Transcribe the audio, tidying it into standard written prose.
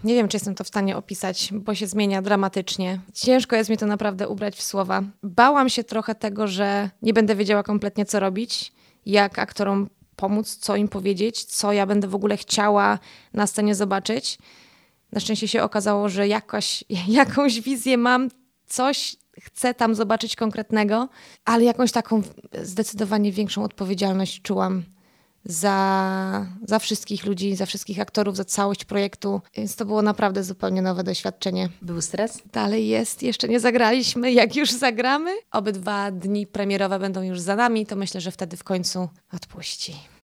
Nie wiem, czy jestem to w stanie opisać, bo się zmienia dramatycznie. Ciężko jest mi to naprawdę ubrać w słowa. Bałam się trochę tego, że nie będę wiedziała kompletnie, co robić, jak aktorom pomóc, co im powiedzieć, co ja będę w ogóle chciała na scenie zobaczyć. Na szczęście się okazało, że jakąś wizję mam, coś chcę tam zobaczyć konkretnego, ale jakąś taką zdecydowanie większą odpowiedzialność czułam za wszystkich ludzi, za wszystkich aktorów, za całość projektu. Więc to było naprawdę zupełnie nowe doświadczenie. Był stres? Dalej jest, jeszcze nie zagraliśmy. Jak już zagramy, obydwa dni premierowe będą już za nami, to myślę, że wtedy w końcu odpuści.